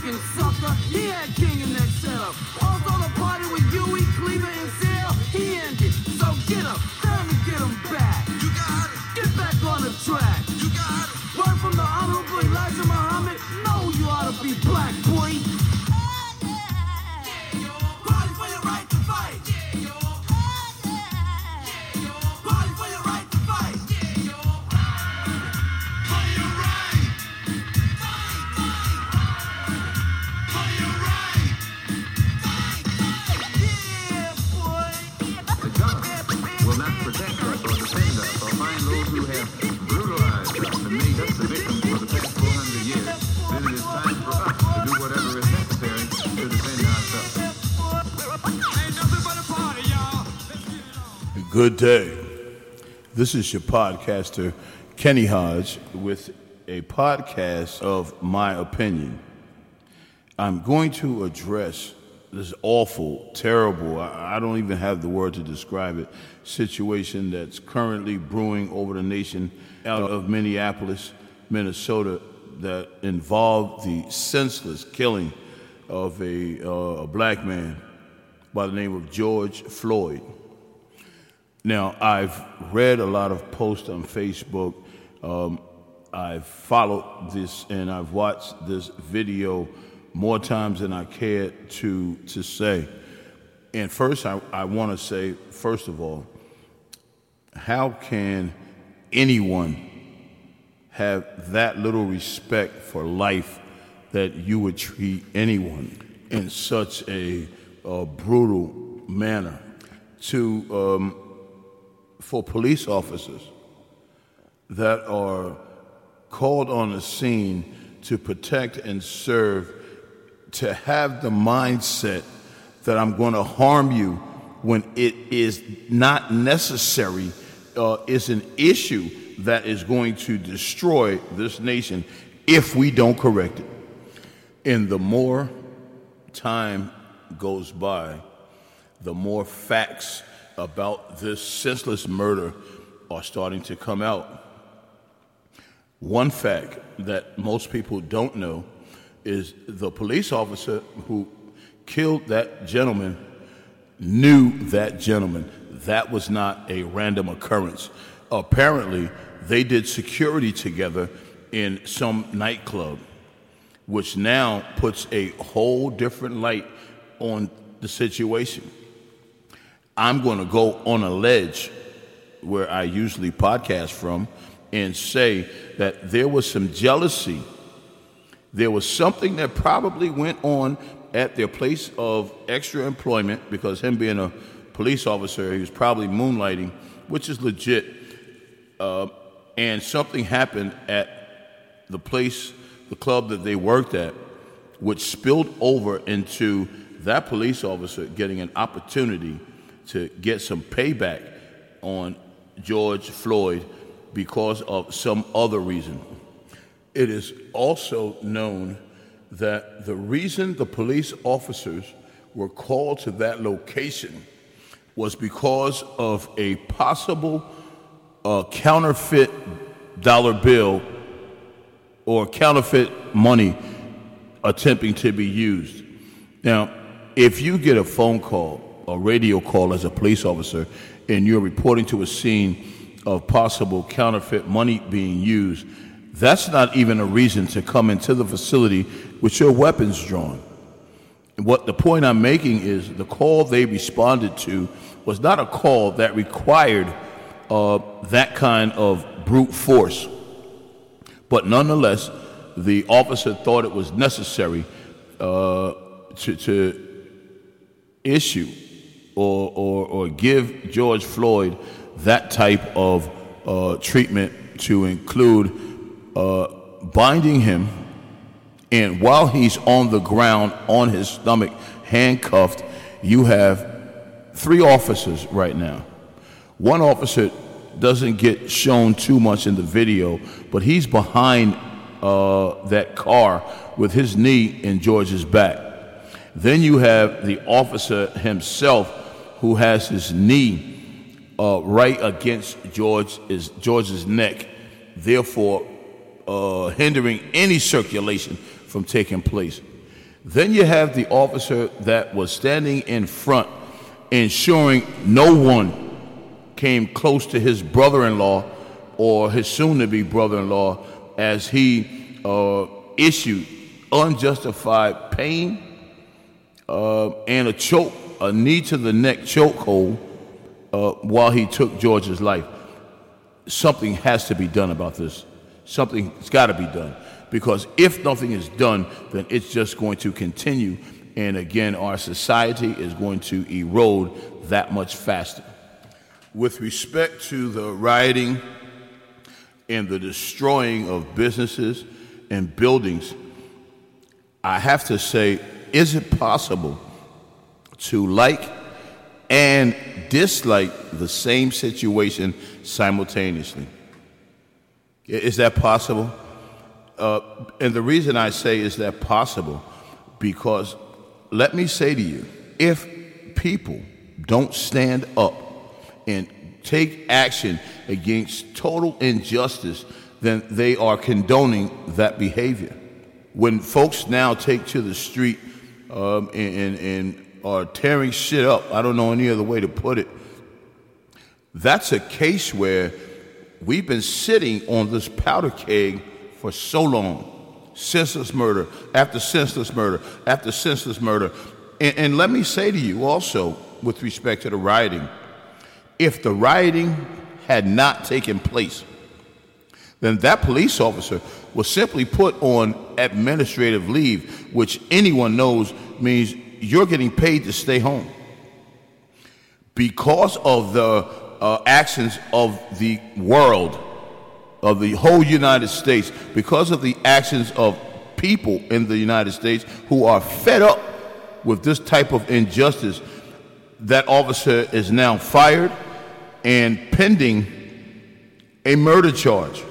stinking sucker. He had King in that setup. Also the party with Huey, Cleaver, and Sale, he ended. So get up, time to get him back. You got it. Get back on the track. You got it. Word from the Honorable Elijah Muhammad. Know you ought to be black, boy. Party for your right to fight. Party for your right to fight. For your right. For your right. Yeah, boy. The government will not protect us or defend us or find those who have brutalized us and made us the victims for the past 400 years. Then it is time for us to do whatever is necessary to defend ourselves. Ain't nothing but a party, y'all. Let's get it on. Good day. This is your podcaster, Kenny Hodge, with a podcast of my opinion. I'm going to address this awful, terrible, I don't even have the word to describe it, situation that's currently brewing over the nation out of Minneapolis, Minnesota, that involved the senseless killing of a black man by the name of George Floyd. Now, I've read a lot of posts on Facebook. I've followed this and I've watched this video more times than I cared to say. And first, I want to say, first of all, how can anyone have that little respect for life that you would treat anyone in such a brutal manner? For police officers that are called on the scene to protect and serve, to have the mindset that I'm going to harm you when it is not necessary is an issue that is going to destroy this nation if we don't correct it. And the more time goes by, the more facts about this senseless murder are starting to come out. One fact that most people don't know is the police officer who killed that gentleman knew that gentleman. That was not a random occurrence. Apparently, they did security together in some nightclub, which now puts a whole different light on the situation. I'm going to go on a ledge where I usually podcast from and say that there was some jealousy. There was something that probably went on at their place of extra employment, because him being a police officer, he was probably moonlighting, which is legit. And something happened at the place, the club that they worked at, which spilled over into that police officer getting an opportunity to get some payback on George Floyd because of some other reason. It is also known that the reason the police officers were called to that location was because of a possible counterfeit dollar bill or counterfeit money attempting to be used. Now, if you get a phone call, a radio call as a police officer, and you're reporting to a scene of possible counterfeit money being used, that's not even a reason to come into the facility with your weapons drawn. What the point I'm making is the call they responded to was not a call that required that kind of brute force. But nonetheless, the officer thought it was necessary to issue or give George Floyd that type of treatment, to include binding him, and while he's on the ground on his stomach, handcuffed, you have 3 officers right now. One officer doesn't get shown too much in the video, but he's behind that car with his knee in George's back. Then you have the officer himself who has his knee right against George's neck, therefore hindering any circulation from taking place. Then you have the officer that was standing in front, ensuring no one came close to his brother-in-law or his soon-to-be brother-in-law as he issued unjustified pain and a knee-to-the-neck chokehold while he took George's life. Something has to be done about this. Something's got to be done. Because if nothing is done, then it's just going to continue. And again, our society is going to erode that much faster. With respect to the rioting and the destroying of businesses and buildings, I have to say, is it possible to like and dislike the same situation simultaneously? Is that possible? And the reason I say is that possible, because let me say to you, if people don't stand up and take action against total injustice, then they are condoning that behavior. When folks now take to the street and are tearing shit up, I don't know any other way to put it, that's a case where we've been sitting on this powder keg for so long, senseless murder after senseless murder after senseless murder. And let me say to you also, with respect to the rioting, if the rioting had not taken place, then that police officer was simply put on administrative leave, which anyone knows means you're getting paid to stay home. Because of the actions of the world, of the whole United States, because of the actions of people in the United States who are fed up with this type of injustice, that officer is now fired and pending a murder charge.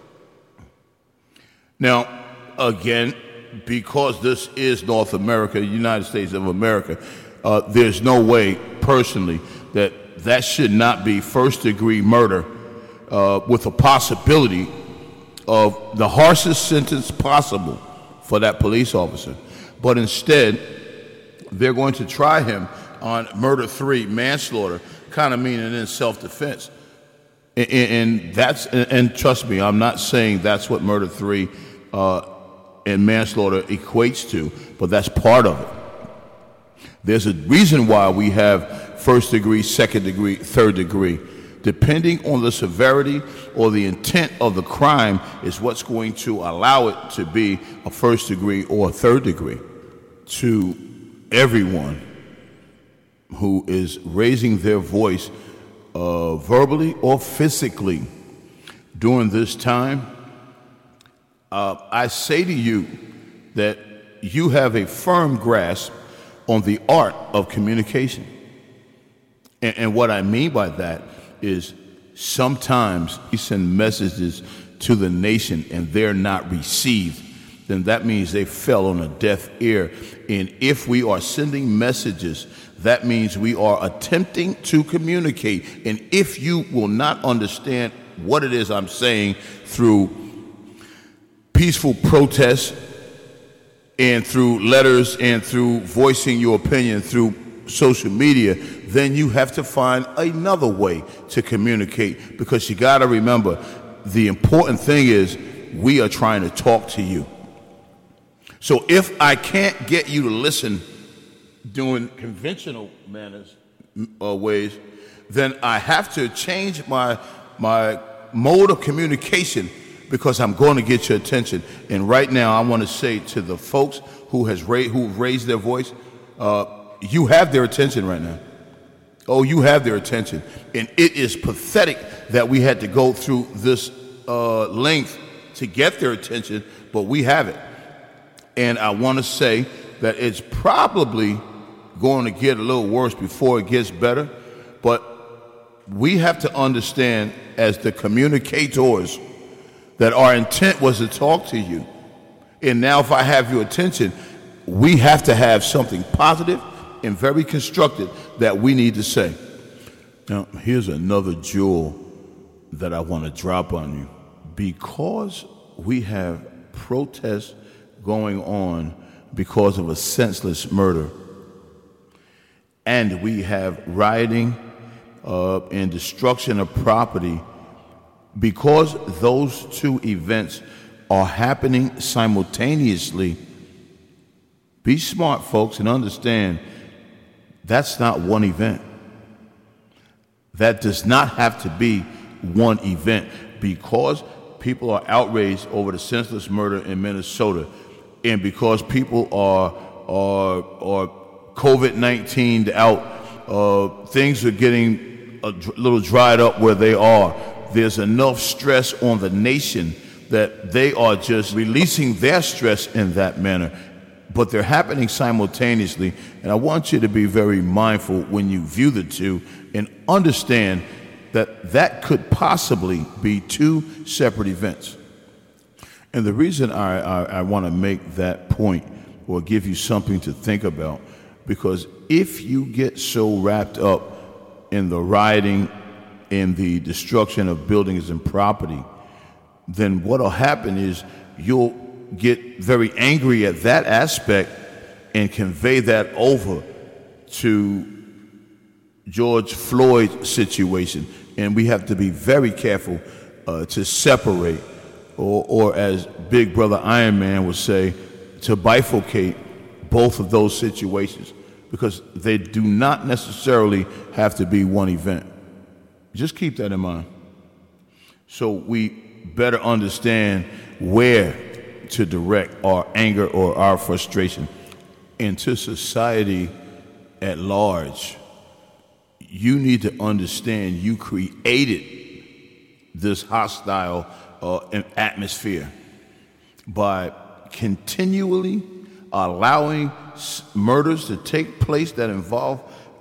Now, again, because this is North America, United States of America, there's no way, personally, that should not be first-degree murder with a possibility of the harshest sentence possible for that police officer. But instead, they're going to try him on murder 3, manslaughter, kind of meaning in self-defense. And trust me, I'm not saying that's what murder 3 and manslaughter equates to, but that's part of it. There's a reason why we have first degree, second degree, third degree. Depending on the severity or the intent of the crime is what's going to allow it to be a first degree or a third degree. To everyone who is raising their voice verbally or physically during this time, I say to you that you have a firm grasp on the art of communication. And what I mean by that is sometimes we send messages to the nation and they're not received, then that means they fell on a deaf ear. And if we are sending messages, that means we are attempting to communicate. And if you will not understand what it is I'm saying through peaceful protests and through letters and through voicing your opinion through social media, then you have to find another way to communicate, because you got to remember, the important thing is we are trying to talk to you. So if I can't get you to listen doing conventional manners ways, then I have to change my mode of communication, because I'm going to get your attention. And right now I want to say to the folks who've raised their voice, you have their attention right now. Oh, you have their attention. And it is pathetic that we had to go through this length to get their attention, but we have it. And I want to say that it's probably going to get a little worse before it gets better, but we have to understand as the communicators that our intent was to talk to you. And now if I have your attention, we have to have something positive and very constructive that we need to say. Now, here's another jewel that I want to drop on you. Because we have protests going on because of a senseless murder. And we have rioting and destruction of property because those two events are happening simultaneously. Be smart, folks, and understand that's not one event. That does not have to be one event because people are outraged over the senseless murder in Minnesota, and because people are COVID-19'd out, things are getting a little dried up where they are. There's enough stress on the nation that they are just releasing their stress in that manner. But they're happening simultaneously, and I want you to be very mindful when you view the two and understand that that could possibly be two separate events. And the reason I want to make that point or give you something to think about, because if you get so wrapped up in the rioting and the destruction of buildings and property, then what will happen is you'll get very angry at that aspect and convey that over to George Floyd's situation. And we have to be very careful to separate, or as Big Brother Iron Man would say, to bifurcate both of those situations, because they do not necessarily have to be one event. Just keep that in mind. So we better understand where to direct our anger or our frustration. Into society at large, you need to understand you created this hostile atmosphere by continually allowing murders to take place that involve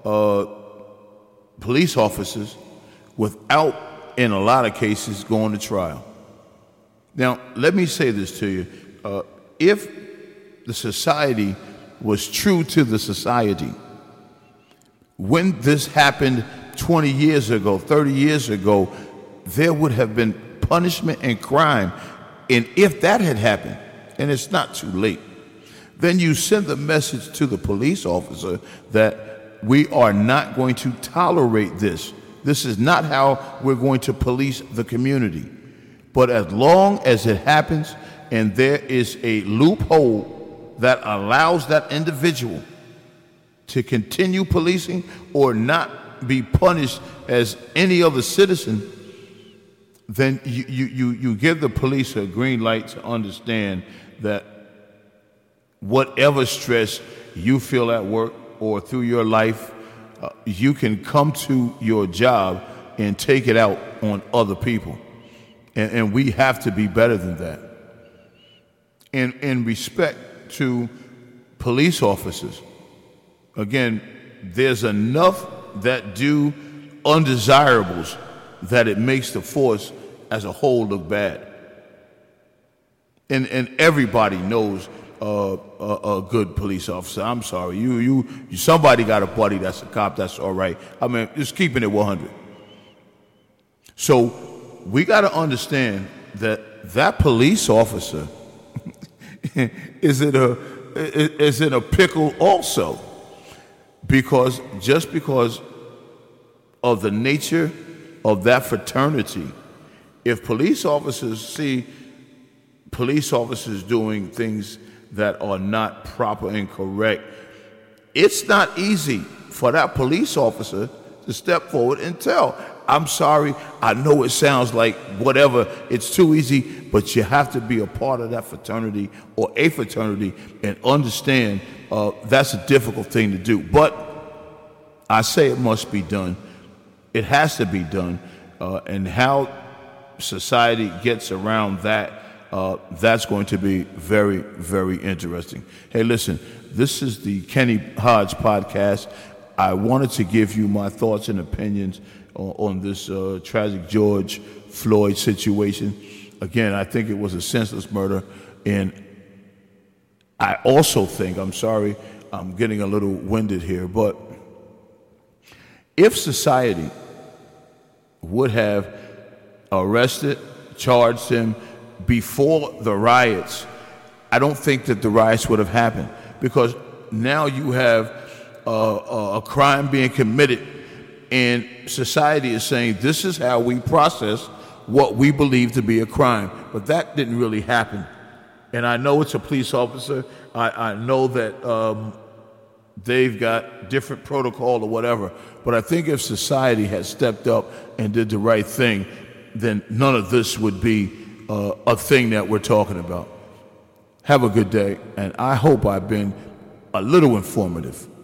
police officers without, in a lot of cases, going to trial. Now, let me say this to you. If the society was true to the society, when this happened 20 years ago, 30 years ago, there would have been punishment and crime. And if that had happened, and it's not too late, then you send the message to the police officer that we are not going to tolerate this. This is not how we're going to police the community. But as long as it happens and there is a loophole that allows that individual to continue policing or not be punished as any other citizen, then you give the police a green light to understand that whatever stress you feel at work or through your life, you can come to your job and take it out on other people. And we have to be better than that. And in respect to police officers, again, there's enough that do undesirables that it makes the force as a whole look bad. And everybody knows a good police officer. I'm sorry, you somebody got a buddy that's a cop. That's all right. I mean, just keeping it 100. So we got to understand that police officer is in a pickle also, because just because of the nature of that fraternity, if police officers see police officers doing things that are not proper and correct, it's not easy for that police officer to step forward and tell, I'm sorry, I know it sounds like whatever, it's too easy, but you have to be a part of that fraternity or a fraternity and understand that's a difficult thing to do. But I say it must be done. It has to be done. And how society gets around that, that's going to be very, very interesting. Hey, listen, this is the Kenny Hodge podcast. I wanted to give you my thoughts and opinions on this tragic George Floyd situation. Again, I think it was a senseless murder, and I also think, I'm sorry, I'm getting a little winded here, but if society would have arrested, charged him before the riots, I don't think that the riots would have happened. because now you have a crime being committed, and society is saying this is how we process what we believe to be a crime. But that didn't really happen. And I know it's a police officer. I know that they've got different protocol or whatever. But I think if society had stepped up and did the right thing, then none of this would be a thing that we're talking about. Have a good day, and I hope I've been a little informative.